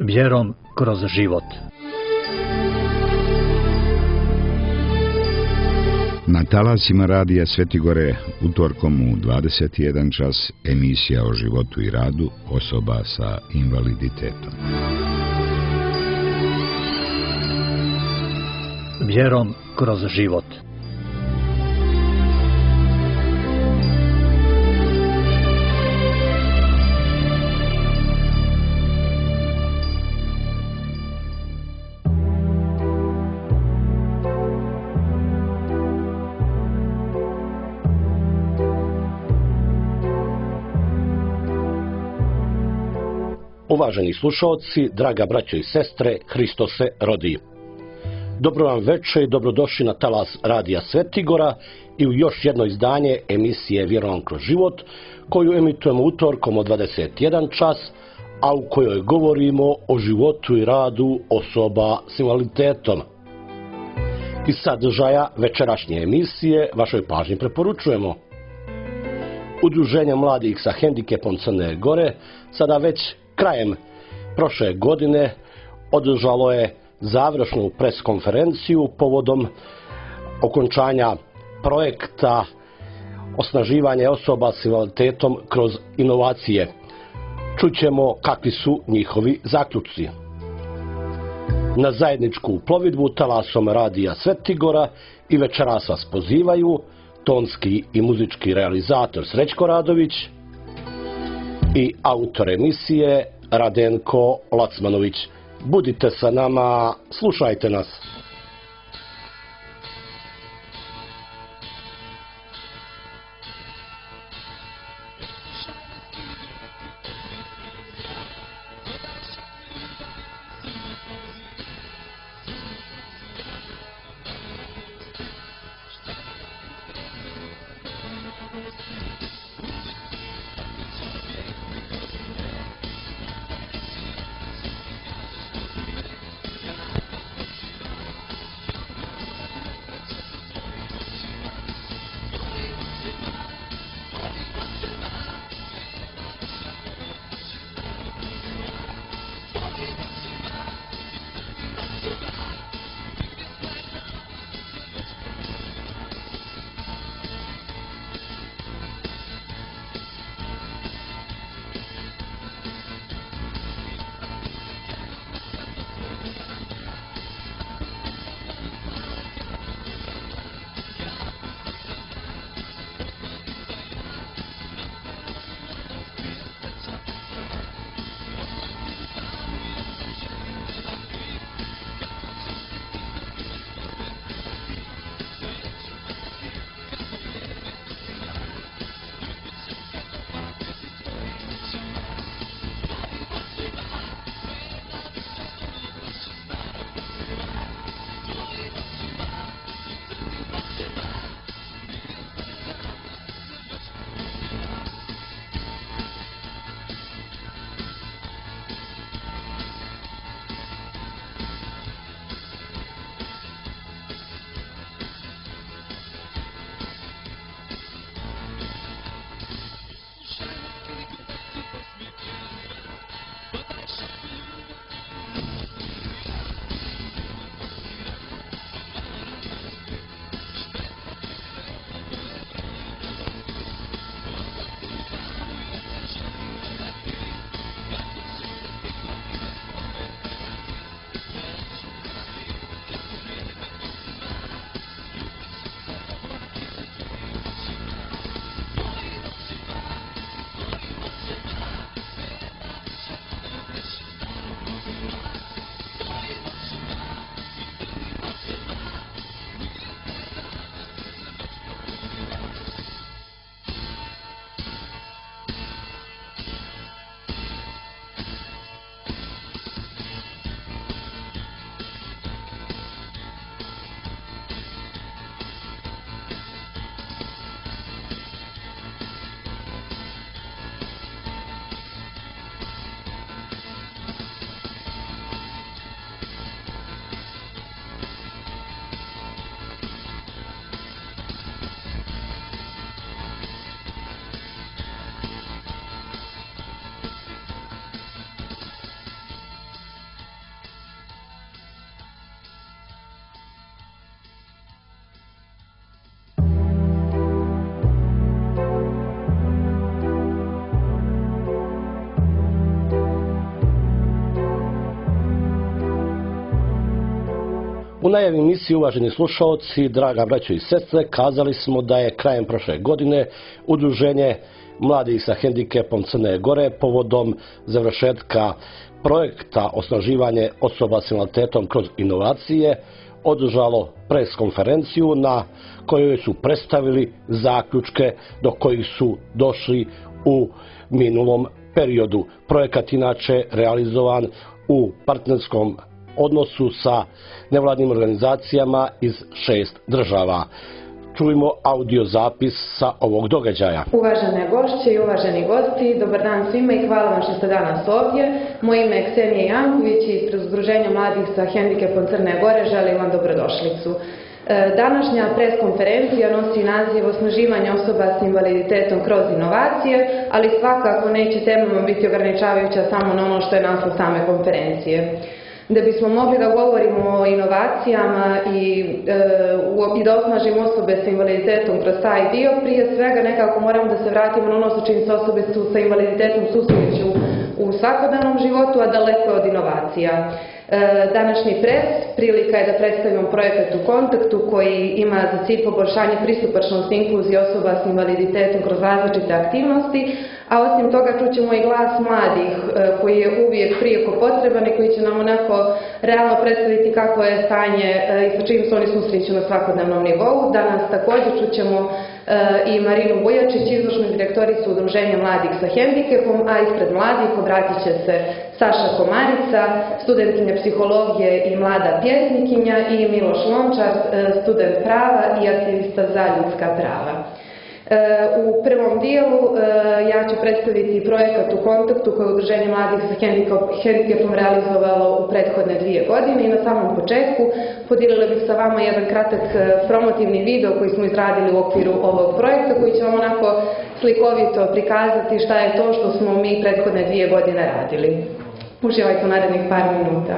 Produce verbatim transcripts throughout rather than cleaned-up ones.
Vjerom kroz život. Na talasima radija Svetigore utorkom u dvadeset jedan čas emisija o životu i radu osoba sa invaliditetom. Vjerom kroz život. Uvaženi slušalci, draga braćo i sestre, Hristos se rodi. Dobro vam večer i dobrodošli na talas radija Svetigora i u još jedno izdanje emisije Vjerom kroz život, koju emitujemo utorkom od dvadeset jedan čas, a u kojoj govorimo o životu i radu osoba s invaliditetom. Iz sadržaja večerašnje emisije vašoj pažnji preporučujemo Udruženje mladih sa hendikepom Crne Gore sada već krajem prošle godine održalo je završnu preskonferenciju povodom okončanja projekta osnaživanja osoba s invaliditetom kroz inovacije. Čućemo kakvi su njihovi zaključci. Na zajedničku plovidbu talasom radija Svetigora i večeras vas pozivaju tonski i muzički realizator Srećko Radović i autor emisije Radenko Lacmanović. Budite sa nama, slušajte nas. U najavi emisiji, uvaženi slušaoci, draga braćo i sestre, kazali smo da je krajem prošle godine Udruženje mladih sa hendikepom Crne Gore povodom završetka projekta osnaživanje osoba s invaliditetom kroz inovacije održalo pres konferenciju na kojoj su predstavili zaključke do kojih su došli u minulom periodu. Projekat inače realizovan u partnerskom odnosu sa nevladnim organizacijama iz šest država. Čujmo audio zapis sa ovog događaja. Uvažene gošće i uvaženi gosti, dobar dan svima i hvala vam što ste danas ovdje. Moje ime je Ksenija Janković i ispred Udruženja mladih sa hendikepom Crne Gore želim vam dobrodošlicu. Današnja preskonferencija nosi naziv osnaživanje osoba s invaliditetom kroz inovacije, ali svakako neće temama biti ograničavajuća samo na ono što je naslov same konferencije. Da bismo mogli da govorimo o inovacijama i, e, i da osnažimo osobe sa invaliditetom kroz taj dio, prije svega nekako moramo da se vratimo na ono sa čim se osobe su sa invaliditetom susreću u svakodnevnom životu, a daleko od inovacija. Današnji pres prilika je da predstavimo projekat U kontaktu koji ima za cilj poboljšanje pristupačnosti i inkluzije osoba s invaliditetom kroz različite aktivnosti, a osim toga čućemo i glas mladih koji je uvijek prijeko potreban i koji će nam onako realno predstaviti kako je stanje i sa čim se oni susreću na svakodnevnom nivou. Danas također čućemo i Marinu Bujačić, izvršnu direktoricu Udruženja mladih sa hendikepom, a ispred mladih obratit će se Saša Komarica, studentkinja psihologije i mlada pjesnikinja, i Miloš Lončar, student prava i aktivista za ljudska prava. U prvom dijelu ja ću predstaviti projekat U kontaktu koji je Udruženje mladih sa hendikepom realizovalo u prethodne dvije godine i na samom početku podijelila bih sa vama jedan kratak promotivni video koji smo izradili u okviru ovog projekta koji će vam onako slikovito prikazati šta je to što smo mi prethodne dvije godine radili. Uživajte u narednih par minuta.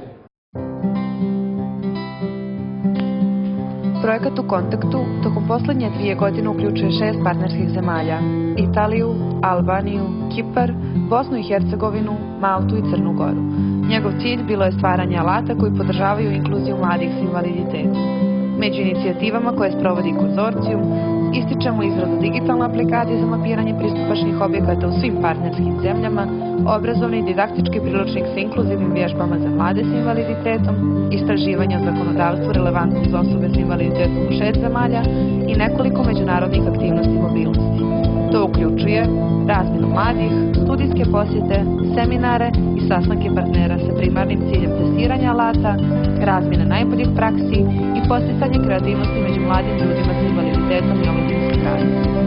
Projekat U kontaktu tokom poslednje dvije godine uključuje šest partnerskih zemalja: Italiju, Albaniju, Kipar, Bosnu i Hercegovinu, Maltu i Crnu Goru. Njegov cilj bilo je stvaranje alata koji podržavaju inkluziju mladih s invaliditetom. Među inicijativama koje sprovodi konzorcijum ističemo izradu digitalne aplikacije za mapiranje pristupačnih objekata u svim partnerskim zemljama, obrazovni i didaktički priručnik sa inkluzivnim vježbama za mlade s invaliditetom, istraživanja o zakonodavstvu relevantnom za osobe s invaliditetom u šest zemalja i nekoliko međunarodnih aktivnosti mobilnosti. To uključuje razmjenu mladih, studijske posjete, seminare i sastanke partnera sa primarnim ciljem testiranja alata, razmjene najboljih praksi i podsticanje kreativnosti među mladim ljudima s invaliditetom i omladinskim radnicima.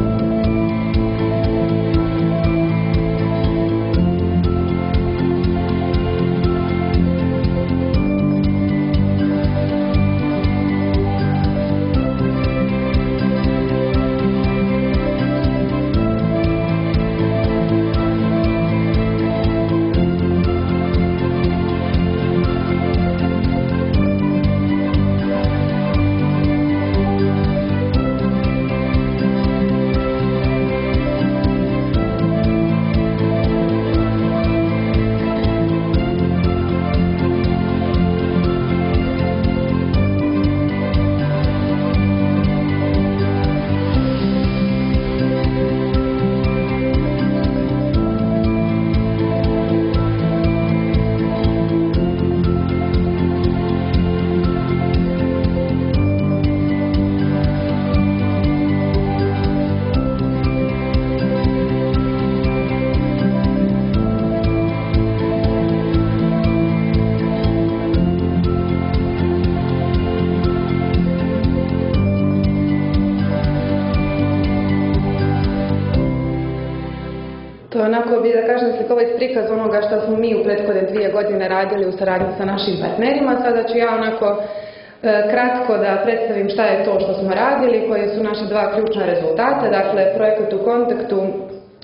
Onako bi da kažem slikovit prikaz onoga što smo mi u prethodne dvije godine radili u saradnji sa našim partnerima. Sada ću ja onako e, kratko da predstavim šta je to što smo radili, koje su naše dva ključna rezultata. Dakle, projekat U kontaktu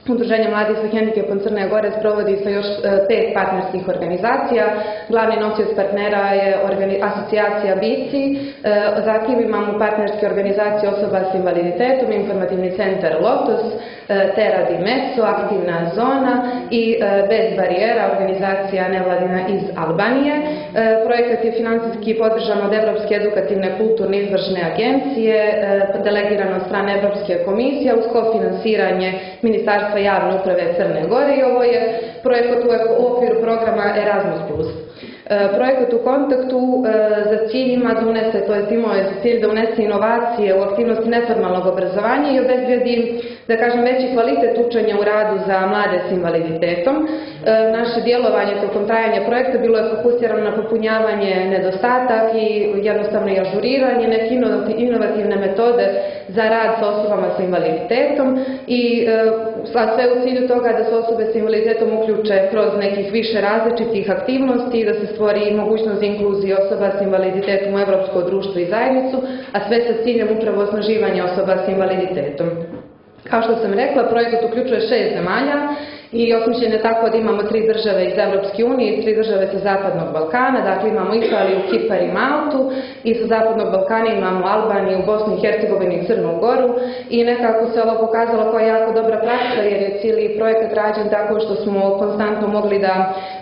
Udruženje mladih sa hendikepom Crne Gore sprovodi sa još pet partnerskih organizacija. Glavni nosioc partnera je asocijacija BICI, zatim imamo partnerske organizacije osoba s invaliditetom, informativni centar Lotus, Terra di Mezzo, Aktivna zona i Bez barijera, organizacija nevladina iz Albanije. Projekat je financijski podržan od Evropske edukativne kulturne izvršne agencije, delegiran od strane Evropske komisije uz kofinansiranje Ministarstva javne uprave Crne Gore i ovo je projekat u okviru programa Erasmus plus. Projekat u kontaktu za cilj ima da unese, to je imao je za cilj da unese inovacije u aktivnosti neformalnog obrazovanja i obezbedi, da kažem, veći kvalitet učenja u radu za mlade s invaliditetom. Naše djelovanje tokom trajanja projekta bilo je fokusirano na popunjavanje nedostatak i jednostavno i ažuriranje neke inovativne metode za rad sa osobama s invaliditetom i sve u cilju toga da se osobe s invaliditetom uključe kroz nekih više različitih aktivnosti i da se stvori mogućnost inkluzije osoba s invaliditetom u evropsko društvo i zajednicu, a sve sa ciljem upravo osnaživanja osoba s invaliditetom. Kao što sam rekla, projekat uključuje šest zemalja i osmišljen je tako da imamo tri države iz Evropske unije i tri države sa Zapadnog Balkana, dakle imamo Italiju, Kipar i Maltu i sa Zapadnog Balkana imamo Albaniju, Bosnu i Hercegovinu i Crnu Goru i nekako se ovo pokazalo kao jako dobra praksa jer je cijeli projekat rađen tako što smo konstantno mogli da,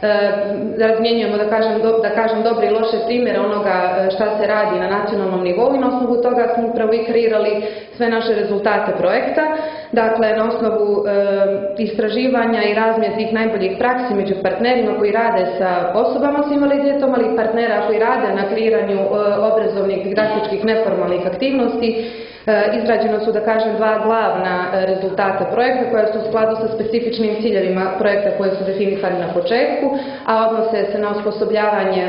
da razmjenjujemo, da kažem, do, da kažem dobre i loše primjere onoga šta se radi na nacionalnom nivou i na osnovu toga smo upravo i kreirali sve naše rezultate projekta. Dakle, na osnovu e, istraživanja i razmjene tih najboljih praksi među partnerima koji rade sa osobama s invaliditetom, ali i partnera koji rade na kreiranju e, obrazovnih, didaktičkih, neformalnih aktivnosti, e, izrađeno su, da kažem, dva glavna rezultata projekta koja su u skladu sa specifičnim ciljevima projekta koje su definisani na početku, a odnose se na osposobljavanje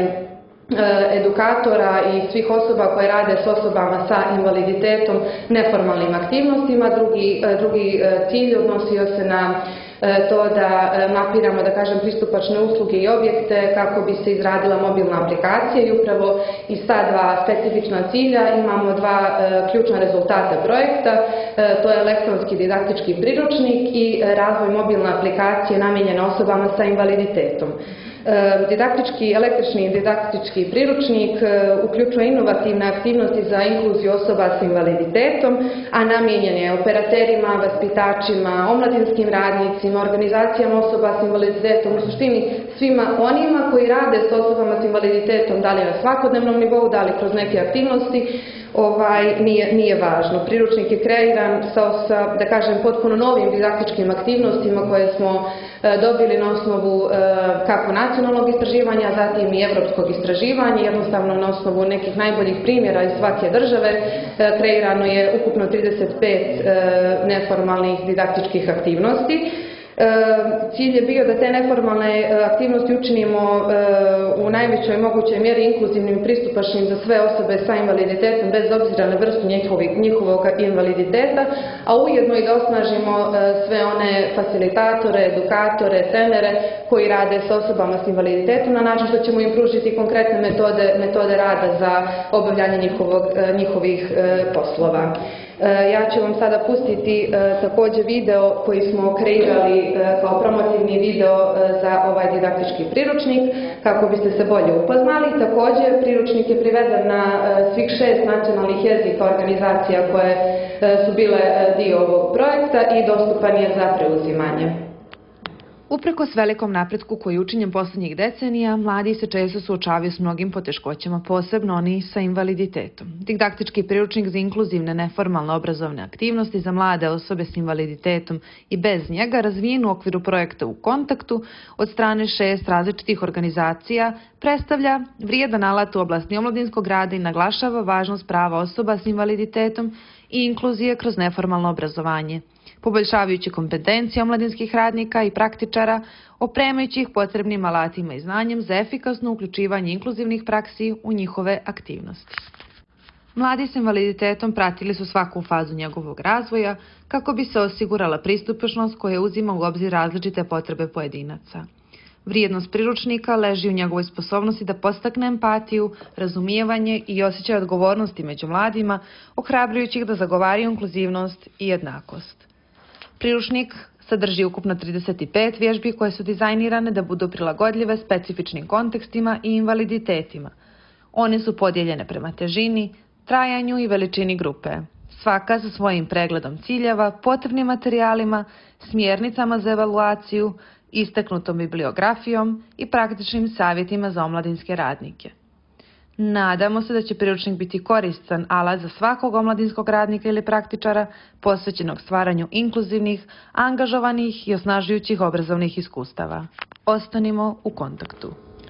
edukatora i svih osoba koje rade s osobama sa invaliditetom neformalnim aktivnostima. Drugi, drugi cilj odnosio se na to da mapiramo, da kažem, pristupačne usluge i objekte kako bi se izradila mobilna aplikacija i upravo iz ta dva specifična cilja imamo dva ključna rezultata projekta. To je elektronski didaktički priručnik i razvoj mobilne aplikacije namijenjene osobama sa invaliditetom. Didaktički, električni didaktički priručnik uključuje inovativne aktivnosti za inkluziju osoba s invaliditetom, a namijenjen je operaterima, vaspitačima, omladinskim radnicima, organizacijama osoba s invaliditetom, u suštini svima onima koji rade s osobama s invaliditetom, da li na svakodnevnom nivou, da li kroz neke aktivnosti, ovaj, nije, nije važno. Priručnik je kreiran sa, sa, da kažem, potpuno novim didaktičkim aktivnostima koje smo e, dobili na osnovu e, kako nacionalnog istraživanja, zatim i evropskog istraživanja, jednostavno na osnovu nekih najboljih primjera iz svake države. E, kreirano je ukupno trideset pet e, neformalnih didaktičkih aktivnosti. Cilj je bio da te neformalne aktivnosti učinimo u najvećoj mogućoj mjeri inkluzivnim i pristupačnim za sve osobe sa invaliditetom bez obzira na vrstu njihovog invaliditeta, a ujedno i da osnažimo sve one facilitatore, edukatore, trenere koji rade sa osobama s invaliditetom na način što ćemo im pružiti konkretne metode, metode rada za obavljanje njihovog, njihovih poslova. Ja ću vam sada pustiti e, također video koji smo kreirali e, kao promotivni video e, za ovaj didaktički priručnik kako biste se bolje upoznali. Također priručnik je priveden na e, svih šest nacionalnih jezika organizacija koje e, su bile e, dio ovog projekta i dostupan je za preuzimanje. Uprkos velikom napretku koji je učinjen posljednjih decenija, mladi se često suočavaju s mnogim poteškoćama, posebno oni sa invaliditetom. Didaktički priručnik za inkluzivne neformalne obrazovne aktivnosti za mlade osobe s invaliditetom i bez njega razvijen u okviru projekta U kontaktu od strane šest različitih organizacija predstavlja vrijedan alat u oblasti omladinskog rada i naglašava važnost prava osoba s invaliditetom i inkluzije kroz neformalno obrazovanje, poboljšavajući kompetencije omladinskih radnika i praktičara, opremajući ih potrebnim alatima i znanjem za efikasno uključivanje inkluzivnih praksi u njihove aktivnosti. Mladi s invaliditetom pratili su svaku fazu njegovog razvoja kako bi se osigurala pristupačnost koja uzima u obzir različite potrebe pojedinaca. Vrijednost priručnika leži u njegovoj sposobnosti da podstakne empatiju, razumijevanje i osjećaj odgovornosti među mladima, ohrabrujući ih da zagovaraju inkluzivnost i jednakost. Priručnik Sadrži ukupno trideset pet vježbi koje su dizajnirane da budu prilagodljive specifičnim kontekstima i invaliditetima. One su podijeljene prema težini, trajanju i veličini grupe. Svaka sa svojim pregledom ciljeva, potrebnim materijalima, smjernicama za evaluaciju, istaknutom bibliografijom i praktičnim savjetima za omladinske radnike. Nadamo se da će priručnik biti koristan alat za svakog omladinskog radnika ili praktičara posvećenog stvaranju inkluzivnih, angažovanih i osnažujućih obrazovnih iskustava. Ostanimo u kontaktu.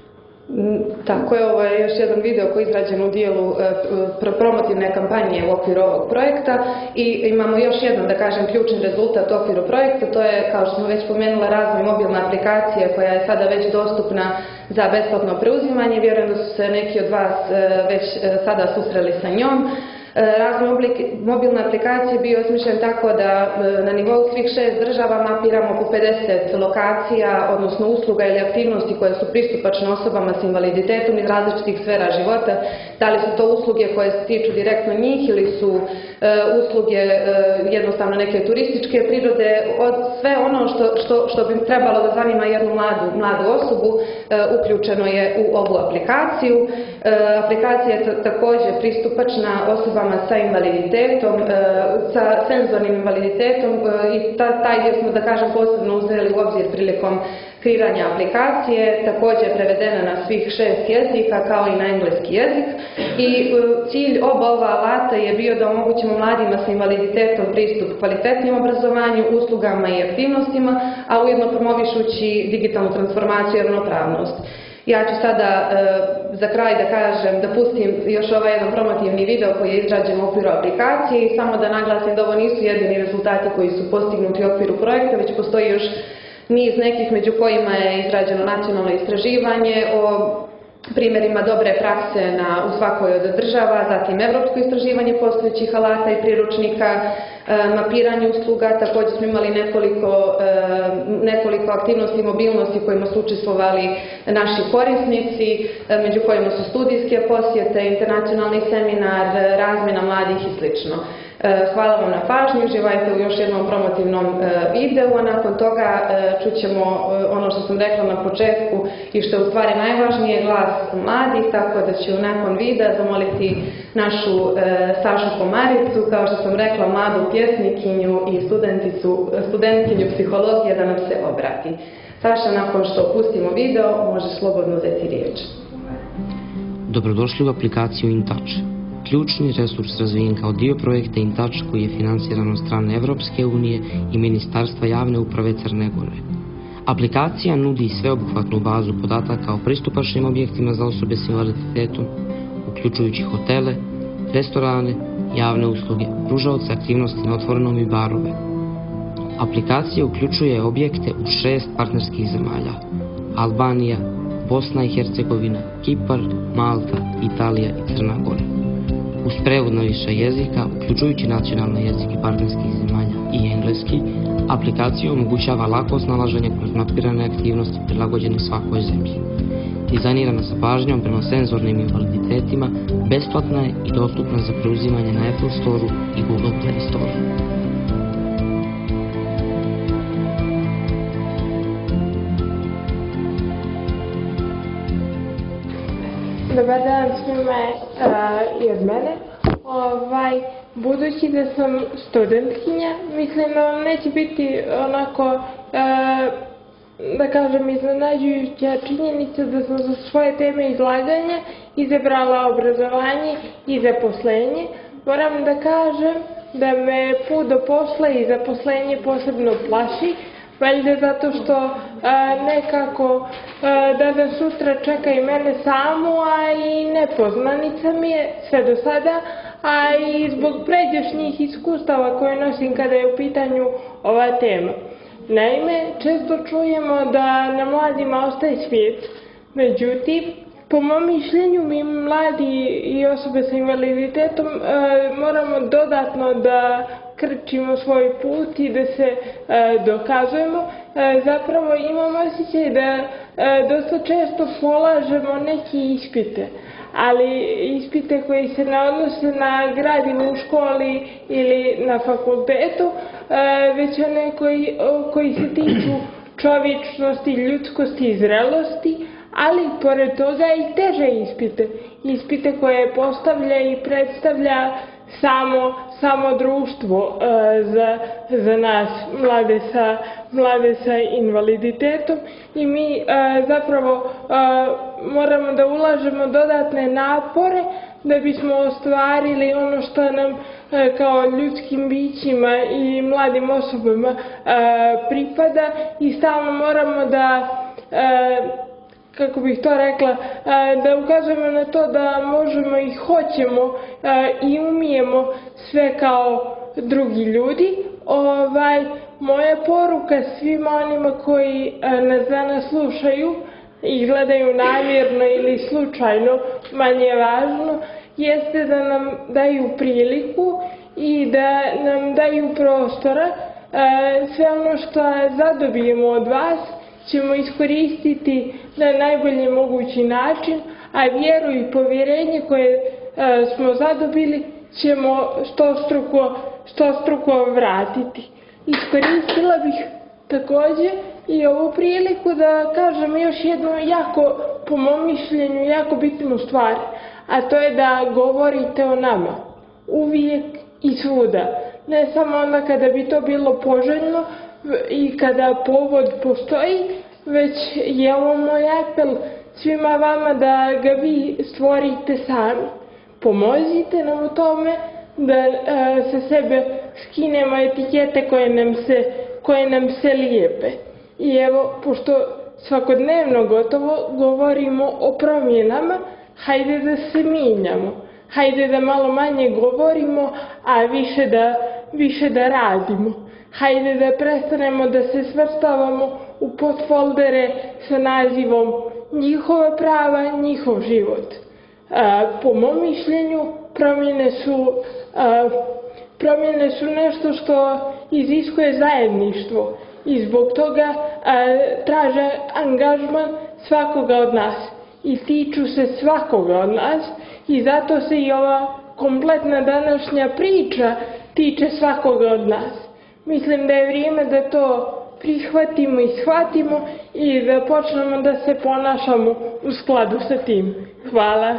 Tako je, ovo je još jedan video koji je izrađen u dijelu promotivne kampanje u okviru ovog projekta i imamo još jedan, da kažem, ključni rezultat u okviru projekta, to je, kao što smo već pomenuli, razvoj mobilne aplikacije koja je sada već dostupna za besplatno preuzimanje. Vjerujem da su se neki od vas već sada susreli sa njom. Razvoj mobilne aplikacije bio osmišljen tako da na nivou svih šest država mapiramo oko pedeset lokacija, odnosno usluga ili aktivnosti koje su pristupačne osobama s invaliditetom iz različitih sfera života. Da li su to usluge koje se tiču direktno njih ili su uh, usluge uh, jednostavno neke turističke prirode, od sve ono što, što, što bi trebalo da zanima jednu mladu, mladu osobu uh, uključeno je u ovu aplikaciju. Uh, aplikacija je također pristupačna osobama sa invaliditetom, sa senzornim invaliditetom i taj dio smo, da kažem, posebno uzeli u obzir prilikom kreiranja aplikacije. Također je prevedena na svih šest jezika kao i na engleski jezik i cilj oba ova alata je bio da omogućimo mladima sa invaliditetom pristup kvalitetnim obrazovanju, uslugama i aktivnostima, a ujedno promovišući digitalnu transformaciju i ravnopravnost. Ja ću sada e, za kraj da kažem, da pustim još ovaj jedan promotivni video koji je izrađen u okviru aplikacije i samo da naglasim da ovo nisu jedini rezultati koji su postignuti u okviru projekta, već postoji još niz nekih među kojima je izrađeno nacionalno istraživanje o primjerima dobre prakse na, u svakoj od država, zatim evropsko istraživanje postojećih alata i priručnika, e, mapiranje usluga. Također smo imali nekoliko, e, nekoliko aktivnosti mobilnosti u kojima su učestvovali naši korisnici, e, među kojima su studijske posjete, internacionalni seminar, razmjena mladih i slično. Hvala vam na pažnji, uživajte u još jednom promotivnom videu, a nakon toga čućemo ono što sam rekla na početku i što je u stvari najvažnije, glas mladih, tako da ću nakon videa zamoliti našu Sašu Komaricu, kao što sam rekla, mladu pjesnikinju i studenticu, studentkinju psihologije, da nam se obrati. Saša, nakon što pustimo video, možeš slobodno uzeti riječ. Dobrodošli u aplikaciju InTouch. Ključni resurs razvijen kao dio projekta InTouch koji je financiran od strane Evropske unije i Ministarstva javne uprave Crne Gore. Aplikacija nudi sveobuhvatnu bazu podataka o pristupačnim objektima za osobe s invaliditetom, uključujući hotele, restorane, javne usluge, pružaoce aktivnosti na otvorenom i barove. Aplikacija uključuje objekte u šest partnerskih zemalja: Albanija, Bosna i Hercegovina, Kipar, Malta, Italija i Crna Gora. Uz prevod na više jezika, uključujući nacionalne jezike partnerskih zemalja i engleski, aplikacija omogućava lako snalaženje kroz mapirane aktivnosti prilagođene svakoj zemlji. Dizajnirana sa pažnjom prema senzornim invaliditetima, besplatna je i dostupna za preuzimanje na Apple Store-u i Google Play Store-u. Dobar dan svima uh, i od mene. Ovaj, budući da sam studentkinja, mislim da vam neće biti onako, uh, da kažem, iznenađujuća činjenica da sam za svoje teme izlaganja izabrala obrazovanje i zaposlenje. Moram da kažem da me put do posla i zaposlenje posebno plaši, valjda zato što a, nekako a, danas sutra čeka i mene samu, a i nepoznanica mi je sve do sada, a i zbog pređašnjih iskustava koje nosim kada je u pitanju ova tema. Naime, često čujemo da na mladima ostaje svijet, međutim, po mom mišljenju mi mladi i osobe sa invaliditetom a, moramo dodatno da krčimo svoj put i da se dokazujemo. Zapravo imam osjećaj da dosta često polažemo neke ispite, ali ispite koji se ne odnose na gradivo u školi ili na fakultetu, već one koji, koji se tiču čovječnosti, ljudskosti i zrelosti, ali pored toga i teže ispite. Ispite koje postavlja i predstavlja samo, samo društvo e, za, za nas, mlade sa, mlade sa invaliditetom. I mi e, zapravo e, moramo da ulažemo dodatne napore da bismo ostvarili ono što nam e, kao ljudskim bićima i mladim osobama e, pripada i stalno moramo da e, kako bih to rekla, da ukazujemo na to da možemo i hoćemo i umijemo sve kao drugi ljudi. Ovaj, moja poruka svima onima koji nas danas slušaju i gledaju namjerno ili slučajno, manje važno, jeste da nam daju priliku i da nam daju prostora. Sve ono što zadobijemo od vas ćemo iskoristiti na najbolji mogući način, a vjeru i povjerenje koje e, smo zadobili ćemo stostruko, stostruko vratiti. Iskoristila bih također i ovu priliku da kažem još jednu jako, po mom mišljenju, jako bitnu stvar, a to je da govorite o nama, uvijek i svuda. Ne samo onda kada bi to bilo poželjno i kada povod postoji, već je ovo moj apel svima vama da ga vi stvorite sami. Pomozite nam u tome da e, sa sebe skinemo etikete koje nam se, koje nam se lijepe. I evo, pošto svakodnevno gotovo govorimo o promjenama, hajde da se mijenjamo. Hajde da malo manje govorimo, a više da, više da radimo. Hajde da prestanemo da se svrstavamo u podfoldere sa nazivom njihova prava, njihov život. A, po mom mišljenju, promjene su, a, promjene su nešto što iziskuje zajedništvo i zbog toga a, traže angažman svakoga od nas i tiču se svakoga od nas i zato se i ova kompletna današnja priča tiče svakoga od nas. Mislim da je vrijeme da to prihvatimo i shvatimo i da počnemo da se ponašamo u skladu sa tim. Hvala.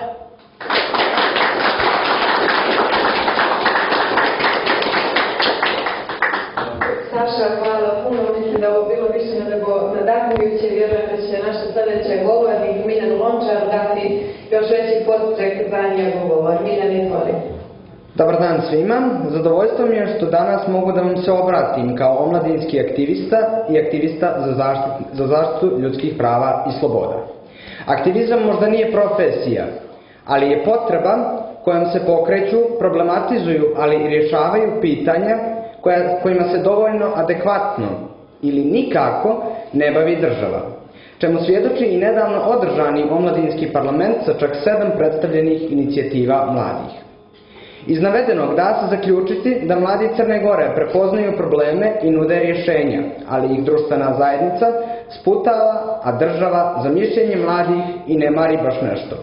Saša, hvala puno. Mislim da ovo bilo više nego nadahnujuće. Vjerujem da će naša sljedeća govornik Miljan Lončar dati još veći podstrek za njegov govor. Miljan, izvoli. Dobar dan svima. Zadovoljstvo mi je što danas mogu da vam se obratim kao omladinski aktivista i aktivista za zaštitu, za zaštitu ljudskih prava i sloboda. Aktivizam možda nije profesija, ali je potreba kojom se pokreću, problematizuju, ali i rješavaju pitanja koja, kojima se dovoljno adekvatno ili nikako ne bavi država, čemu svjedoči i nedavno održani omladinski parlament sa čak sedam predstavljenih inicijativa mladih. Iz navedenog da se zaključiti da mladi Crne Gore prepoznaju probleme i nude rješenja, ali ih društvena zajednica sputava, a država za mišljenje mladih i ne mari baš nešto.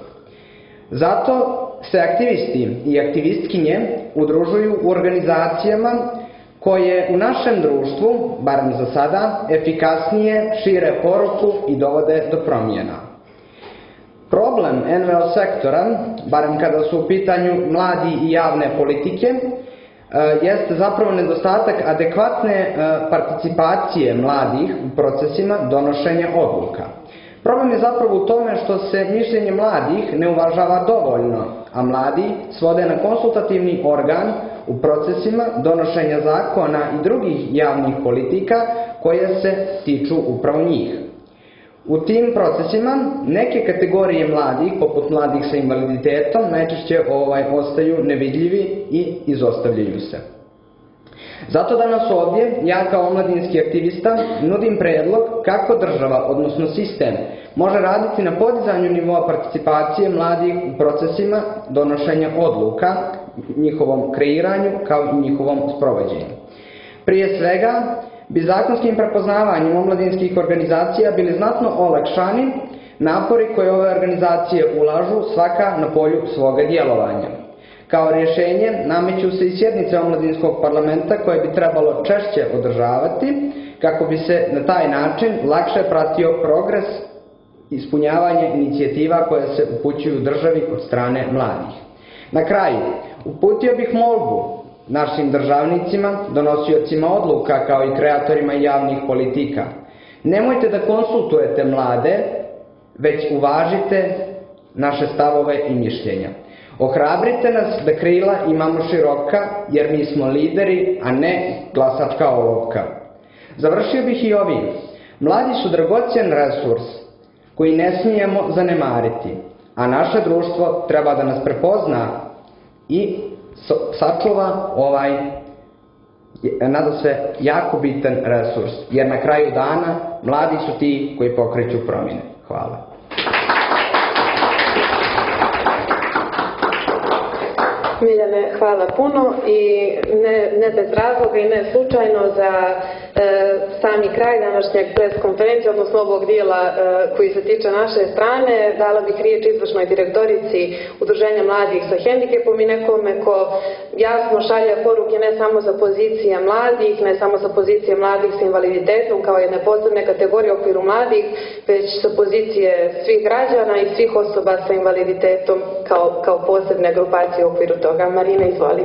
Zato se aktivisti i aktivistkinje udružuju u organizacijama koje u našem društvu, barem za sada, efikasnije šire poruku i dovode do promjena. Problem en ve o sektora, barem kada su u pitanju mladi i javne politike, jeste zapravo nedostatak adekvatne participacije mladih u procesima donošenja odluka. Problem je zapravo u tome što se mišljenje mladih ne uvažava dovoljno, a mladi svode na konsultativni organ u procesima donošenja zakona i drugih javnih politika koje se tiču upravo njih. U tim procesima neke kategorije mladih, poput mladih sa invaliditetom, najčešće ovaj, ostaju nevidljivi i izostavljaju se. Zato danas ovdje, ja kao omladinski aktivista, nudim predlog kako država, odnosno sistem, može raditi na podizanju nivoa participacije mladih u procesima donošenja odluka njihovom kreiranju kao i njihovom sprovođenju. Prije svega, bi zakonskim prepoznavanjem omladinskih organizacija bili znatno olakšani napori koje ove organizacije ulažu svaka na polju svoga djelovanja. Kao rješenje nameću se i sjednice omladinskog parlamenta koje bi trebalo češće održavati kako bi se na taj način lakše pratio progres ispunjavanja inicijativa koje se upućuju državi od strane mladih. Na kraju, uputio bih molbu našim državnicima, donosiocima odluka kao i kreatorima javnih politika. Nemojte da konsultujete mlade, već uvažite naše stavove i mišljenja. Ohrabrite nas da krila imamo široka, jer mi smo lideri, a ne glasačka olovka. Završio bih i ovim. Mladi su dragocjen resurs koji ne smijemo zanemariti, a naše društvo treba da nas prepozna i sačuva ovaj, nadasve, jako bitan resurs, jer na kraju dana mladi su ti koji pokreću promjene. Hvala. Miljane, hvala puno i ne, ne bez razloga i ne slučajno za e, sami kraj današnjeg pres konferencije, odnosno ovog dijela e, koji se tiče naše strane, dala bih riječ izvršnoj direktorici Udruženja mladih sa hendikepom i nekome ko jasno šalje poruke ne samo za pozicije mladih, ne samo za pozicije mladih s invaliditetom kao jedne posebne kategorije u okviru mladih, već sa pozicije svih građana i svih osoba sa invaliditetom kao, kao posebne grupacije u okviru toga. Marina, izvoli.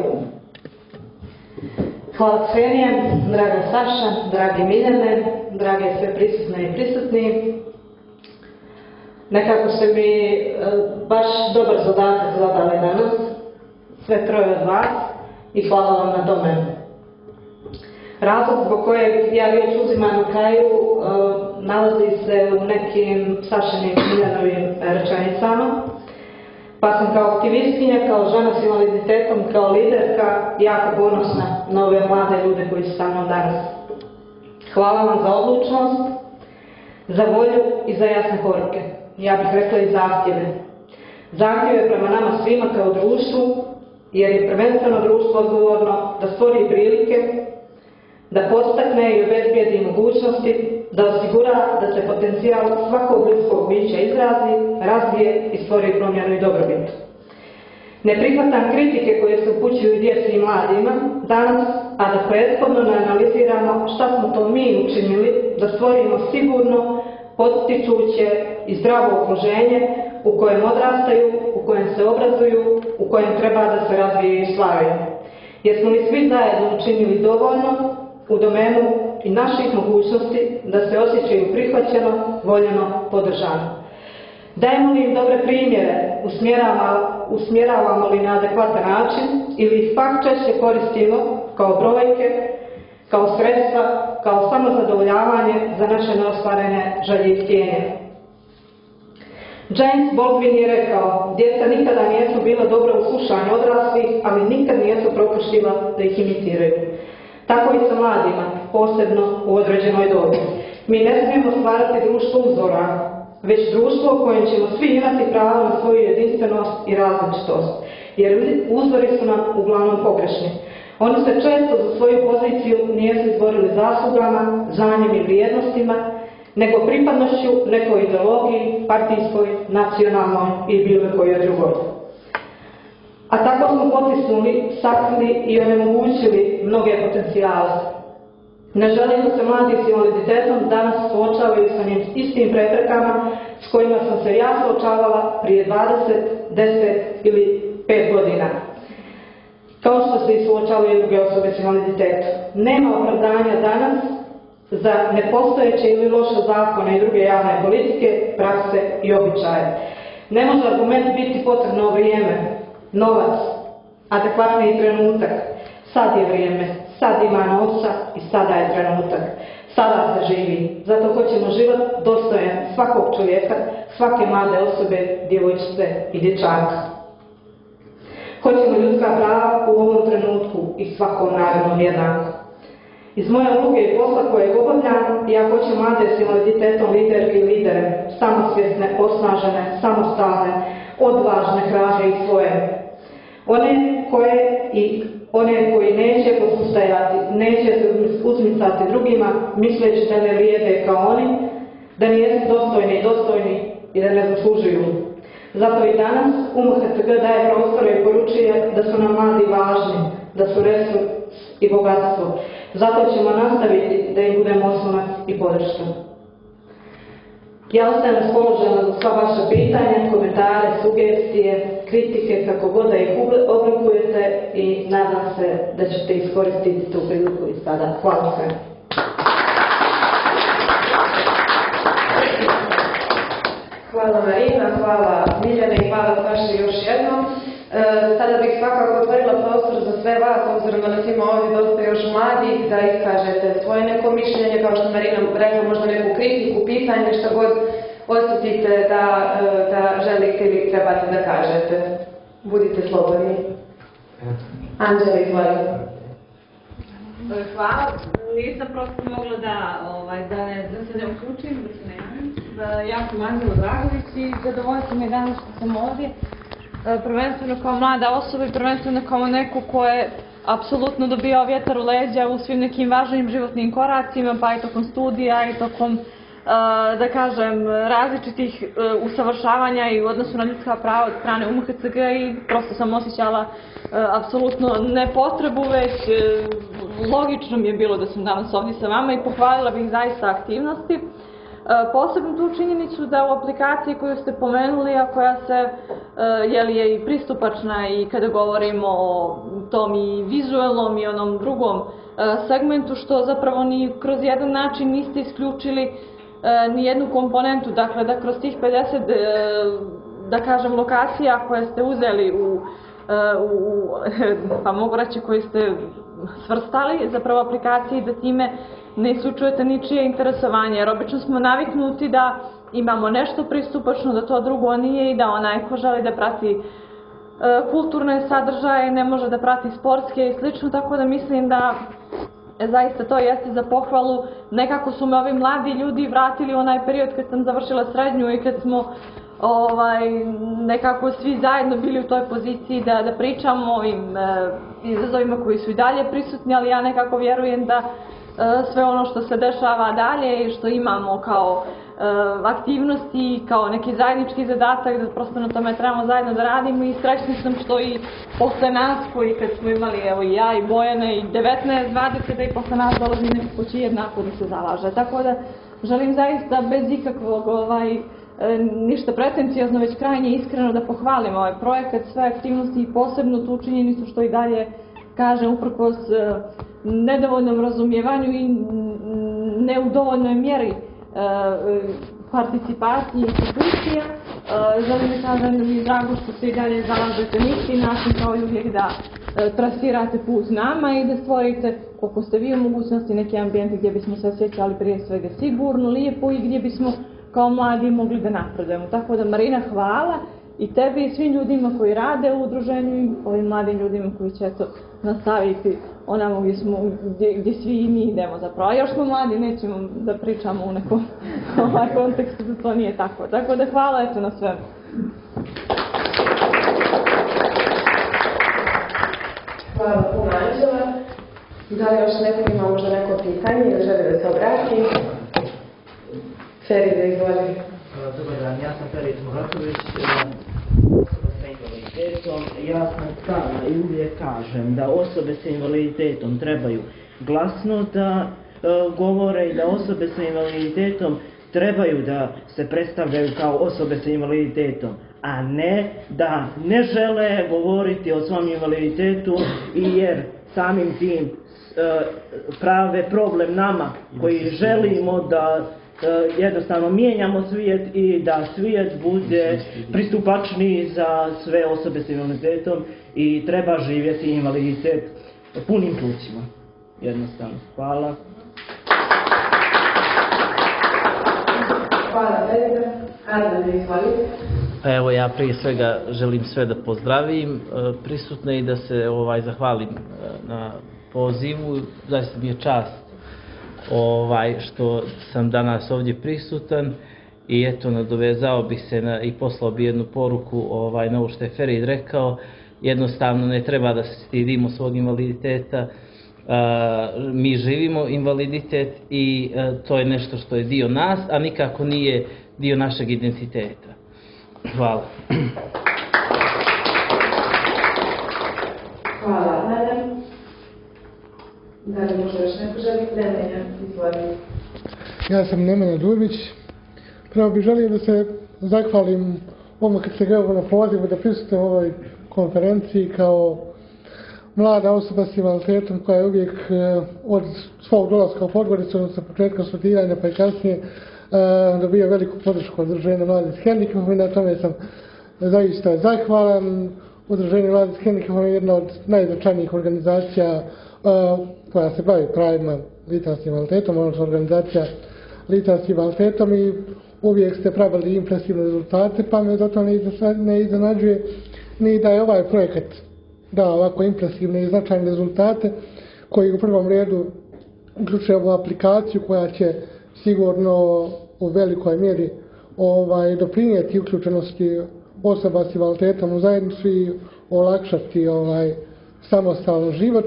Hvala Ksenija, draga Saša, dragi Miljane, drage sve prisutne i prisutni. Nekako se mi e, baš dobar zadatak zadali danas, sve troje od vas, i hvala vam na tome. Razlog zbog kojeg ja riječ uzimam na kraju e, nalazi se u nekim Sašinim Miljanovim rečenicama. Pa sam kao aktivistkinja, kao žena s invaliditetom, kao liderka jako ponosna na ove mlade ljude koji su sa mnom danas. Hvala vam za odlučnost, za volju i za jasne poruke. Ja bih rekla i zahtjeve. Zahtjeve prema nama svima kao društvu, jer je prvenstveno društvo odgovorno da stvori prilike, da podstakne i obezbijedi mogućnosti, da osigura da se potencijal svakog ljudskog bića izrazi, razvije i stvori promjenu i dobrobit. Ne prihvatam kritike koje se upućuju djeci i mladima danas, a da prethodno ne analiziramo šta smo to mi učinili da stvorimo sigurno, potičuće i zdravo okruženje u kojem odrastaju, u kojem se obrazuju, u kojem treba da se razvijaju i stvaraju. Jesmo li svi zajedno učinili dovoljno u domenu i naših mogućnosti da se osjećaju prihvaćeno, voljeno, podržano? Dajemo li im dobre primjere, usmjeravamo, usmjeravamo li na adekvatan način ili ih pak češće koristimo kao brojke, kao sredstva, kao samozadovoljavanje za naše neostvarene želje i htjenje? James Baldwin je rekao, djeca nikada nijesu bila dobra u slušanju odraslih, ali nikad nijesu propuštila da ih imitiraju. Tako i sa mladima, posebno u određenoj dobi. Mi ne smijemo stvarati društvo uzora, već društvo u kojem ćemo svi imati pravo na svoju jedinstvenost i različitost, jer uzori su nam uglavnom pogrešni. Oni se često za svoju poziciju nijesu izborili zaslugama, znanjem i vrijednostima, nego pripadnošću nekoj ideologiji, partijskoj, nacionalnoj i bilo kojoj drugoj. A tako smo potisnuli, sakrili i onemogućili mnoge potencijale. Ne želim da se mladi s invaliditetom danas suočavaju sa njim istim preprekama s kojima sam se ja suočavala prije dvadeset, deset ili pet godina. Kao što se i suočavaju druge osobe s invaliditetom. Nema opravdanja danas za nepostojeće ili loše zakone i druge javne politike, prakse i običaje. Ne može argument biti potrebno vrijeme, novac, adekvatni trenutak. Sad je vrijeme, sad ima novca i sada je trenutak. Sada se živi. Zato hoćemo život dostojan svakog čovjeka, svake mlade osobe, djevojčice i dječaka. Hoćemo ljudska prava u ovom trenutku i svakom narednom jednako. Iz moje uloge i posla koje obavljam, ja hoću mlade s invaliditetom, liderke i lidere, samosvjesne, osnažene, samostalne, odvažne, hrabre i svoje. One koje i one koji neće posustajati, neće se uzmicati drugima, misleći da ne vrijede kao oni, da nijesu dostojni i dostojni i da ne zaslužuju. Zato i danas U M H C G daje prostore i poručuje da su nam mladi važni, da su resurs i bogatstvo. Zato ćemo nastaviti da im budemo oslonac i podrška. Ja ostajem raspoložena za sva vaša pitanja, komentare, sugestije, kritike, kako god da ih oblikujete i nadam se da ćete iskoristiti tu priliku i sada. Hvala sve. Hvala Marina, hvala Miljane i hvala Saši još jednom. E, sada bih svakako otvorila prostor za sve vas, obzirom da nas ima ovdje dosta još mladih, da iskažete svoje neko mišljenje, kao što Marina rekla, možda neku kritiku, pitanje, što god osjetite da, da želite ili trebate da kažete. Budite slobodni. Anđela, izvoli. Hvala. Nisam prosto mogla da, ovaj, da, ne, da se ne uključim, da se ne javim. Ja sam Anđela Dragović i zadovoljstvo mi je danas što sam ovdje. Prvenstveno kao mlada osoba i prvenstveno kao neko ko je apsolutno dobio vjetar u leđa u svim nekim važnim životnim koracima, pa i tokom studija i tokom, da kažem, različitih usavršavanja i u odnosu na ljudska prava od strane U M H C G i prosto sam osjećala apsolutno ne potrebu, već logično mi je bilo da sam danas ovdje sa vama i pohvalila bih zaista aktivnosti. Posebno tu činjenicu da u aplikaciji koju ste pomenuli, a koja se, je li je i pristupačna i kada govorimo o tom i vizualnom i onom drugom segmentu, što zapravo ni kroz jedan način niste isključili ni jednu komponentu, dakle da kroz tih pedeset, da kažem, lokacija koje ste uzeli u, u pa mogu reći koji ste svrstali zapravo aplikaciji, da time ne isključujete ničije interesovanje, jer obično smo naviknuti da imamo nešto pristupačno, da to drugo nije i da onaj ko želi da prati e, kulturne sadržaje ne može da prati sportske i slično, tako da mislim da e, zaista to jeste za pohvalu. Nekako su me ovi mladi ljudi vratili u onaj period kad sam završila srednju i kad smo ovaj, nekako svi zajedno bili u toj poziciji da, da pričamo o ovim e, izazovima koji su i dalje prisutni, ali ja nekako vjerujem da sve ono što se dešava dalje i što imamo kao e, aktivnosti, kao neki zajednički zadatak, da prosto na tome trebamo zajedno da radimo i srećna sam što i posle nas, koji kad smo imali, evo i ja i Bojana i devetnaest dvadeset, da i posle nas dolazi neko ko će jednako da se zalaže. Tako da želim zaista bez ikakvog ovaj, ništa pretencijozno, već krajnje iskreno da pohvalim ovaj projekat, sve aktivnosti i posebno tu činjenicu što i dalje kažem uprkos nedovoljnom razumijevanju i ne u dovoljnoj mjeri e, participacije institucija. E, želim da kažem da mi je drago što se i dalje zalažete na isti način kao i uvijek da e, trasirate put nama i da stvorite, koliko ste vi u mogućnosti, neke ambijente gdje bismo se osjećali prije svega sigurno, lijepo i gdje bismo kao mladi mogli da napredujemo. Tako da Marina, hvala i tebi i svim ljudima koji rade u udruženju i ovim mladim ljudima koji će to nastaviti onamo gdje, smo, gdje, gdje svi i mi idemo zapravo. A još smo mladi, nećemo da pričamo u nekom ovaj kontekstu da to nije tako. Tako da hvala eto na svemu. Hvala puno Anđela. Da li još neko ima možda neko pitanje ili želi da se obrati? Ferid, izvoli. Dobar dan, ja sam Ferid Muratović, osoba sa invaliditetom. Ja sam stalna i uvijek kažem da osobe sa invaliditetom trebaju glasno da e, govore i da osobe sa invaliditetom trebaju da se predstavljaju kao osobe sa invaliditetom, a ne da ne žele govoriti o svom invaliditetu i jer samim tim e, prave problem nama koji želimo da jednostavno mijenjamo svijet i da svijet bude pristupačniji za sve osobe s invaliditetom i treba živjeti invaliditet punim plućima. Jednostavno. Hvala. Hvala, Velika. Arda, izvoli. Evo ja prije svega želim sve da pozdravim prisutne i da se ovaj zahvalim na pozivu. Zaista mi je čast ovaj što sam danas ovdje prisutan i eto nadovezao bih se na, i poslao bi jednu poruku ovaj na ovo što je Ferid rekao, jednostavno ne treba da se stidimo svog invaliditeta. Mi živimo invaliditet i to je nešto što je dio nas, a nikako nije dio našeg identiteta. Hvala. Hvala, Adam. Da li može još neko želiti? Nemanja, izvolite. Ja sam Nemanja Dubić. Prvo bih želio da se zahvalim ovom kad se gledamo na pozivu da prisustujem ovoj konferenciji kao mlada osoba s invaliditetom koja je uvijek od svog dolaska u Podgoricu, odnosno početka studiranja pa i kasnije dobio veliku podršku od Udruženja mladih s hendikepom i na tome sam zaista zahvalan. Udruženje mladih s hendikepom je jedna od najznačajnijih organizacija koja se bavi pravima lica s invaliditetom, odnosno organizacija lica s invaliditetom i uvijek ste pravili impresivne rezultate, pa me zato ne iznenađuje ni da je ovaj projekat dao ovako impresivne i značajne rezultate koji u prvom redu uključuje ovu aplikaciju koja će sigurno u velikoj mjeri ovaj, doprinijeti uključenosti osoba s invaliditetom u zajednicu i olakšati ovaj, samostalan život.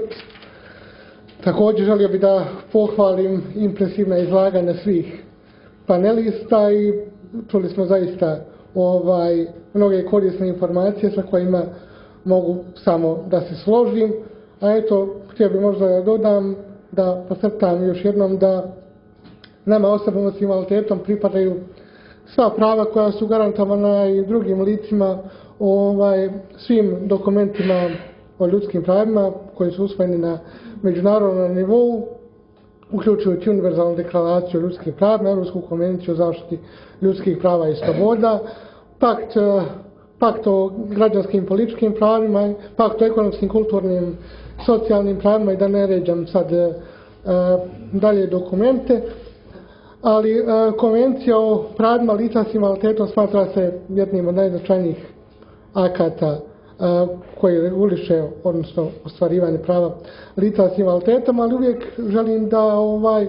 Također želio bih da pohvalim impresivna izlaganja svih panelista i čuli smo zaista ovaj, mnoge korisne informacije sa kojima mogu samo da se složim. A eto, htio bih možda da dodam, da podcrtam još jednom da nama osobama s invaliditetom pripadaju sva prava koja su garantovana i drugim licima ovaj, svim dokumentima o ljudskim pravima koji su usvojeni na međunarodnom nivou, uključujući Univerzalnu deklaraciju o ljudskim pravima, Europsku konvenciju o zaštiti ljudskih prava i sloboda, pakt, pakt o građanskim i političkim pravima, pakt o ekonomskim, kulturnim, socijalnim pravima i da ne ređam sad e, dalje dokumente. Ali e, konvencija o pravima lica s invaliditetom smatra se jednim od najznačajnijih akata koji reguliše, odnosno ostvarivanje prava lica s invaliditetom, ali uvijek želim da ovaj,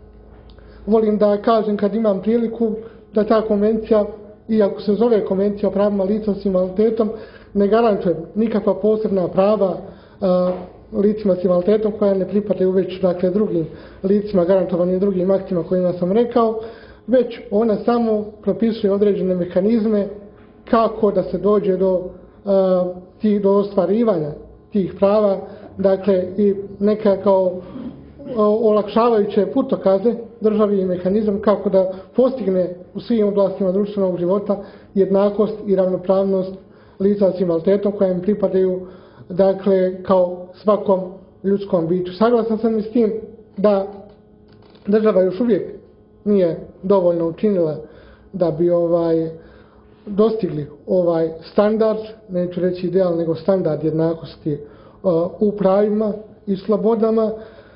volim da kažem kad imam priliku da ta konvencija, iako se zove konvencija o pravima lica s invaliditetom, ne garantuje nikakva posebna prava uh, licima s invaliditetom koja ne pripadaju već dakle drugim licima garantovanim drugim aktima kojima sam rekao, već ona samo propisuje određene mehanizme kako da se dođe do Uh, tih, do ostvarivanja tih prava, dakle i neka kao uh, olakšavajuće putokaze državi i mehanizam kako da postigne u svim oblastima društvenog života jednakost i ravnopravnost lica s invaliditetom koja im pripadaju dakle kao svakom ljudskom biću. Saglasan sam i s tim da država još uvijek nije dovoljno učinila da bi ovaj dostigli ovaj standard, neću reći ideal, nego standard jednakosti uh, u pravima i slobodama.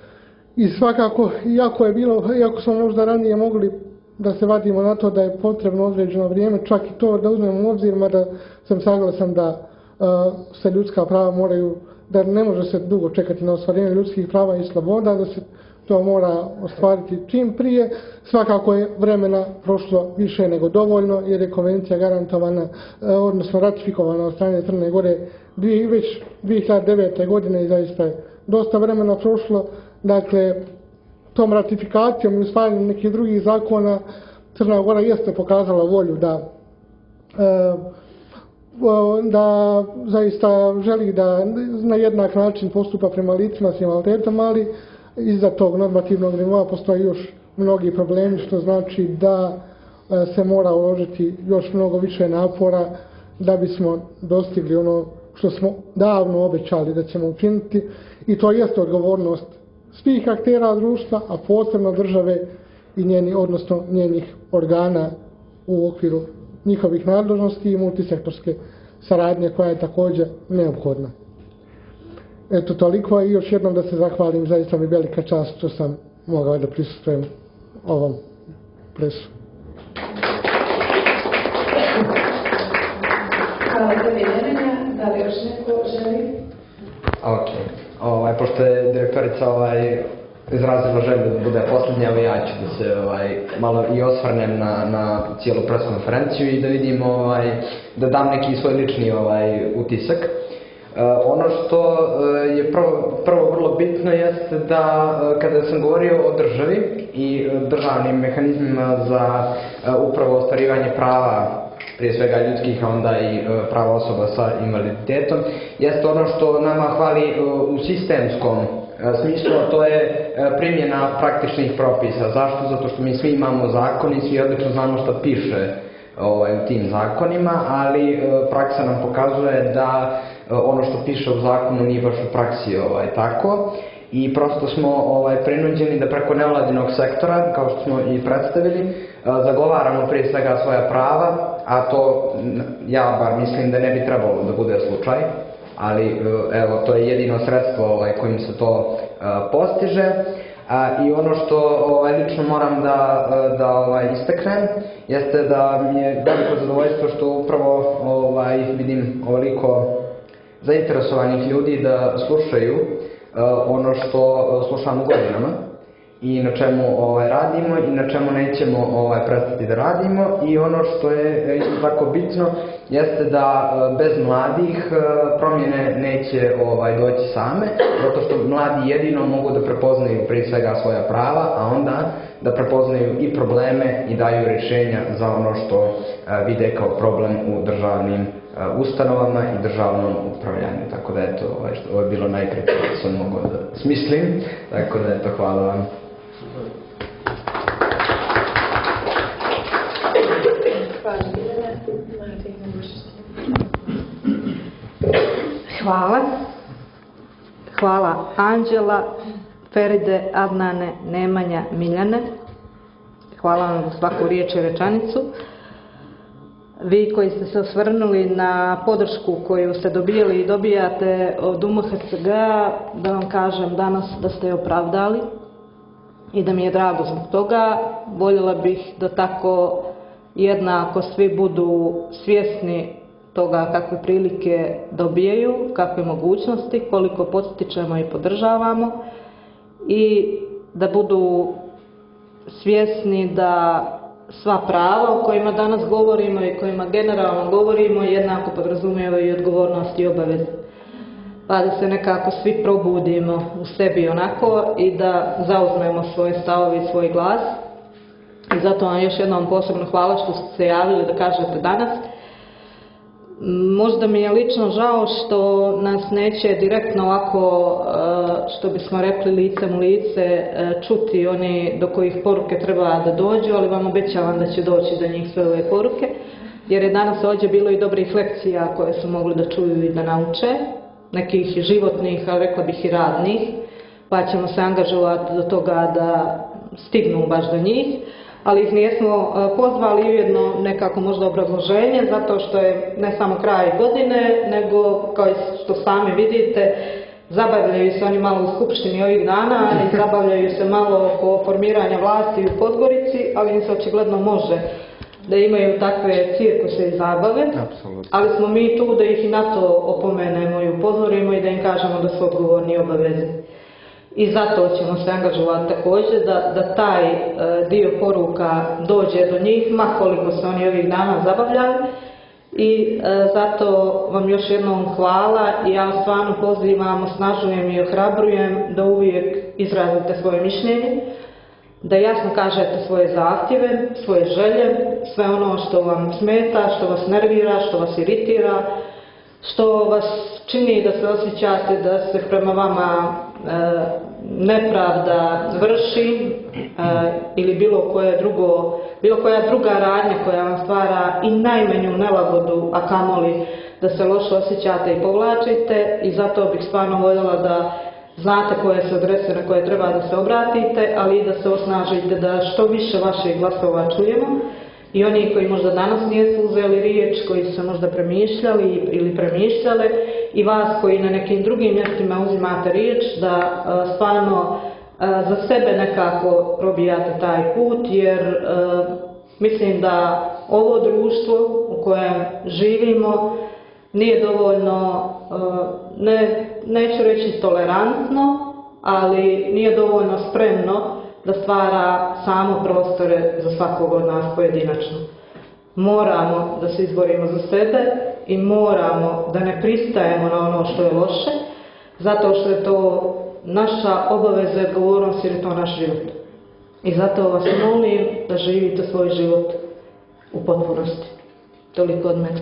I svakako, iako je bilo, iako smo možda ranije mogli da se vadimo na to da je potrebno određeno vrijeme, čak i to da uzmemo u obzir, mada sam saglasan da uh, se ljudska prava moraju, da ne može se dugo čekati na ostvarenje ljudskih prava i sloboda, da se to mora ostvariti čim prije. Svakako je vremena prošlo više nego dovoljno jer je konvencija garantovana, odnosno ratifikovana od strane Crne Gore već dvije hiljade devete. godine i zaista je dosta vremena prošlo. Dakle, tom ratifikacijom i usvajanjem nekih drugih zakona Crna Gora jeste pokazala volju da da zaista želi da na jednak način postupa prema licima s invaliditetom, ali iza tog normativnog nivoa postoji još mnogi problemi, što znači da se mora uložiti još mnogo više napora da bismo dostigli ono što smo davno obećali da ćemo učiniti, i to jeste odgovornost svih aktera društva, a posebno države i njeni, odnosno njenih organa u okviru njihovih nadležnosti i multisektorske saradnje koja je također neophodna. Eto, toliko, i još jednom da se zahvalim, zaista mi velika čast što sam mogao da prisustvujem ovom plesu. Hvala tebi, Nemanja. Da li još neko želi? Ok. Ovaj, pošto je direktorica ovaj, izrazila želju da bude posljednja, evo ja ću da se ovaj, malo i osvrnem na, na cijelu preskonferenciju i da vidim, ovaj, da dam neki svoj lični ovaj, utisak. Ono što je prvo, prvo vrlo bitno jeste da kada sam govorio o državi i državnim mehanizmima za upravo ostvarivanje prava, prije svega ljudskih, a onda i prava osoba sa invaliditetom, jeste ono što nama hvali u sistemskom smislu, to je primjena praktičnih propisa. Zašto? Zato što mi svi imamo zakon i svi odlično znamo što piše ovaj, u tim zakonima, ali praksa nam pokazuje da ono što piše u zakonu nije baš u praksi ovaj, tako. I prosto smo ovaj, prinuđeni da preko nevladinog sektora, kao što smo i predstavili, zagovaramo prije svega svoja prava, a to ja bar mislim da ne bi trebalo da bude slučaj, ali evo, to je jedino sredstvo ovaj, kojim se to a, postiže. A, I ono što ovaj, lično moram da, da ovaj, istaknem, jeste da mi je veliko zadovoljstvo što upravo ovaj, vidim ovoliko zainteresovanih ljudi da slušaju uh, ono što uh, slušamo godinama i na čemu ovaj, radimo i na čemu nećemo ovaj, prestati da radimo. I ono što je isto tako bitno jeste da uh, bez mladih uh, promjene neće ovaj, doći same, zato što mladi jedino mogu da prepoznaju prije svega svoja prava, a onda da prepoznaju i probleme i daju rješenja za ono što uh, vide kao problem u državnim ustanovama i državnom upravljanju. Tako da eto, ovaj, što, ovo je bilo najkraće što sam mogao da smislim. Tako da eto, hvala vam. Hvala. Hvala Anđela, Feride, Adnane, Nemanja, Miljane. Hvala vam za svaku riječ i rečanicu. Vi koji ste se osvrnuli na podršku koju ste dobijali i dobijate od U M H C G-a, da vam kažem danas da ste je opravdali i da mi je drago zbog toga. Voljela bih da tako jednako svi budu svjesni toga kakve prilike dobijaju, kakve mogućnosti, koliko potičemo i podržavamo i da budu svjesni da sva prava o kojima danas govorimo i kojima generalno govorimo jednako podrazumijevaju i odgovornost i obaveze. Pa da se nekako svi probudimo u sebi onako i da zauzmemo svoje stavove i svoj glas. I zato vam još jednom posebno hvala što ste se javili da kažete danas. Možda mi je lično žao što nas neće direktno ovako, što bismo rekli licem u lice, čuti oni do kojih poruke treba da dođu, ali vam obećavam da će doći do njih sve ove poruke, jer je danas ovdje bilo i dobrih lekcija koje su mogli da čuju i da nauče, nekih životnih, a rekla bih i radnih, pa ćemo se angažovati do toga da stignu baš do njih. Ali ih nismo pozvali ujedno nekako možda obrazloženje, zato što je ne samo kraj godine, nego kao što sami vidite, zabavljaju se oni malo u skupštini ovih dana i zabavljaju se malo oko formiranja vlasti u Podgorici, ali im se očigledno može da imaju takve cirkuse i zabave. Absolutno. Ali smo mi tu da ih i na to opomenemo i upozorimo i da im kažemo da su odgovorni i obavezni. I zato ćemo se angažovati također da, da taj e, dio poruka dođe do njih, ma koliko se oni ovih dana zabavljali. I e, zato vam još jednom hvala i ja vas stvarno pozivam, osnažujem i ohrabrujem da uvijek izrazite svoje mišljenje, da jasno kažete svoje zahtjeve, svoje želje, sve ono što vam smeta, što vas nervira, što vas iritira, što vas čini da se osjećate da se prema vama e, nepravda vrši e, ili bilo koje drugo, bilo koja druga radnja koja vam stvara i najmanju nelagodu, a kamoli da se loše osjećate i povlačite. I zato bih stvarno voljela da znate koje su adrese na koje treba da se obratite, ali i da se osnažite da što više vaših glasova čujemo. I oni koji možda danas nisu uzeli riječ, koji su se možda premišljali ili premišljale, i vas koji na nekim drugim mjestima uzimate riječ, da uh, stvarno uh, za sebe nekako probijate taj put, jer uh, mislim da ovo društvo u kojem živimo nije dovoljno, uh, ne, neću reći tolerantno, ali nije dovoljno spremno da stvara samo prostore za svakog od nas pojedinačno. moramo da se izborimo za sebe i moramo da ne pristajemo na ono što je loše, zato što je to naša obaveza i odgovornost jer je to naš život. I zato vas molim da živite svoj život u potpunosti. Toliko od mene.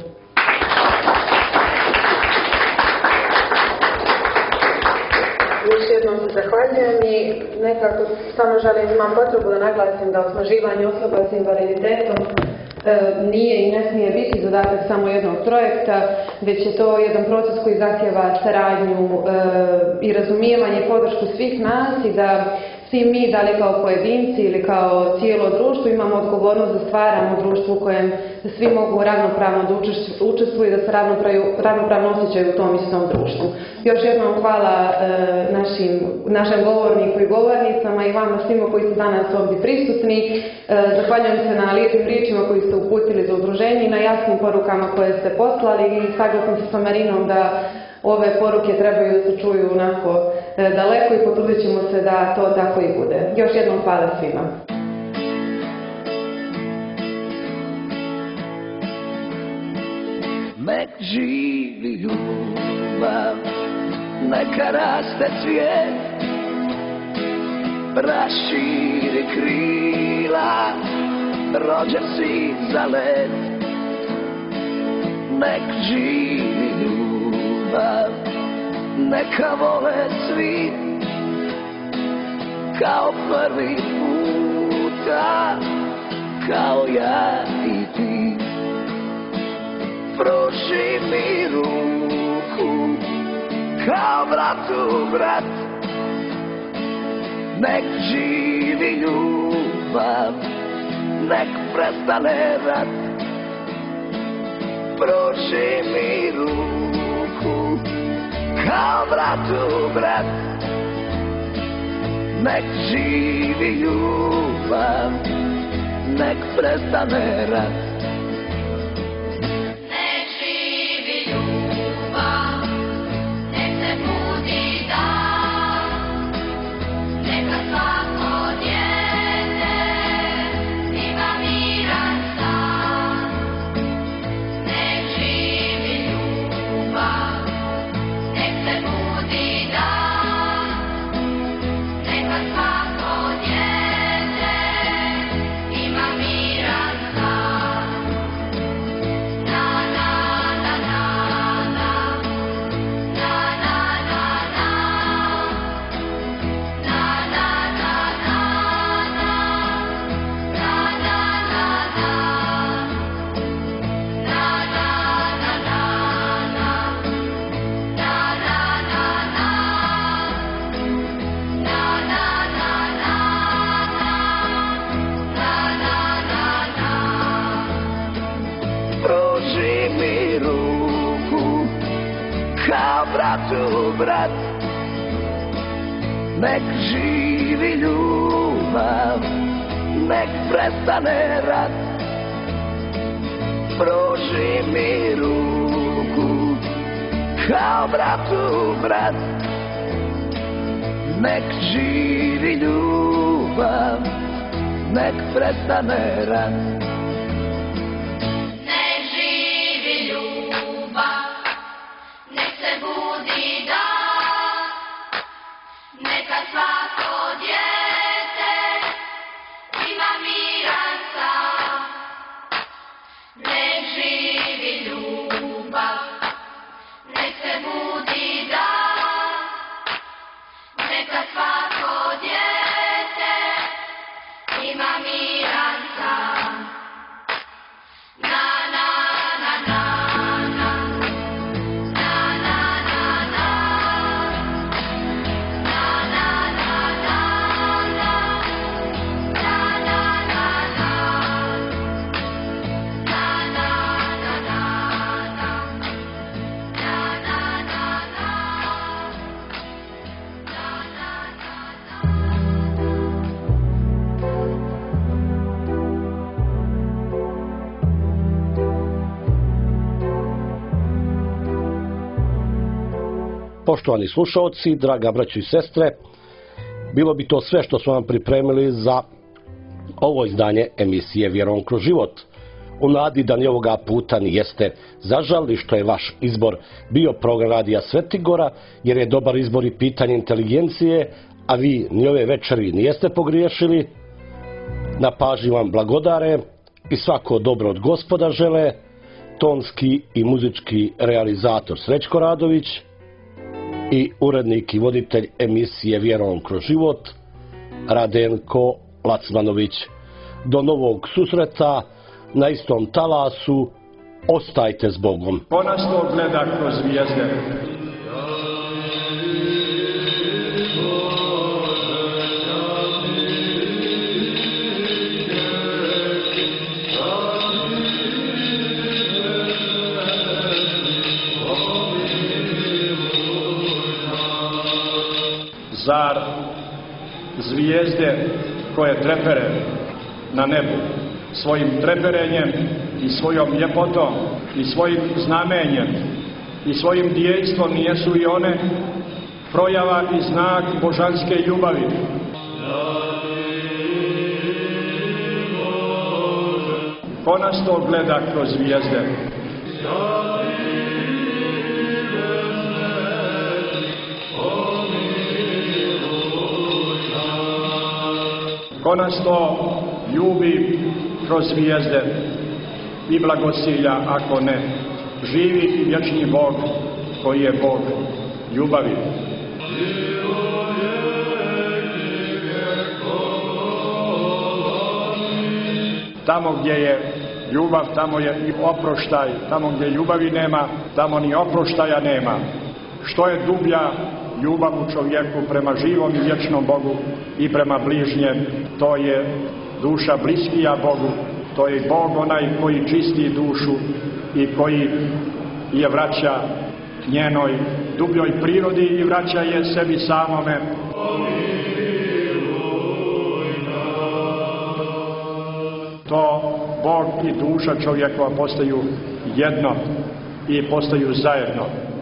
Još jednom se zahvaljujem i nekako samo želim, imam potrebu da naglasim da osnaživanje osoba s invaliditetom nije i ne smije biti zadatak samo jednog projekta, već je to jedan proces koji zahtjeva saradnju i razumijevanje i podršku svih nas i da svi mi, da li kao pojedinci ili kao cijelo društvo, imamo odgovornost da stvaramo društvo u kojem svi mogu ravnopravno da učestvuju i da se ravnopravno osjećaju u tom istom društvu. Još jednom hvala našim, našem govorniku i govornicama i vama svima koji ste danas ovdje prisutni. Zahvaljujem se na lijepim riječima koji ste uputili za udruženje i na jasnim porukama koje ste poslali i saglasim se sa Marinom da ove poruke trebaju da se čuju onako daleko i potrudit ćemo se da to tako i bude. Još jednom hvala svima. Nek živi ljubav, neka raste cvijet, raširi krila, rođen si za let. Nek živi ljubav, neka vole svi, kao prvi puta, kao ja i ti. Pruži mi ruku, kao bratu brat, nek živi ljubav, nek prestane rat. Pruži mi ruku, kao bratu brat, nek živi ljubav, nek prestane rat. Brat, nek živi ljubav, nek prestane rat. Pruži mi ruku, kao bratu brat, nek živi ljubav, nek prestane rat. Poštovani slušalci, draga braćo i sestre, bilo bi to sve što smo vam pripremili za ovo izdanje emisije Vjerom kroz život. u nadi da ni ovoga puta ni jeste zažali što je vaš izbor bio program Radija Svetigora, jer je dobar izbor i pitanje inteligencije, a vi ni ove večeri nijeste pogriješili. Na pažnji vam blagodare i svako dobro od Gospoda žele tonski i muzički realizator Srećko Radović i urednik i voditelj emisije Vjerom kroz život Radenko Lacmanović. Do novog susreta na istom talasu, ostajte s Bogom. Ko nas to gleda kroz zvijezde? Zar zvijezde koje trepere na nebu svojim treperenjem i svojom ljepotom i svojim znamenjem i svojim djejstvom nijesu i one projava i znak božanske ljubavi? Ko nas to gleda kroz zvijezde? Ko nas to ljubi kroz zvijezde i blagosilja, ako ne, živi i vječni Bog koji je Bog ljubavi. Tamo gdje je ljubav, tamo je i oproštaj. Tamo gdje ljubavi nema, tamo ni oproštaja nema. Što je dublja ljubav u čovjeku prema živom i vječnom Bogu i prema bližnjem, to je duša bliskija Bogu, to je Bog onaj koji čisti dušu i koji je vraća njenoj dubljoj prirodi i vraća je sebi samome. To Bog i duša čovjekova postaju jedno i postaju zajedno.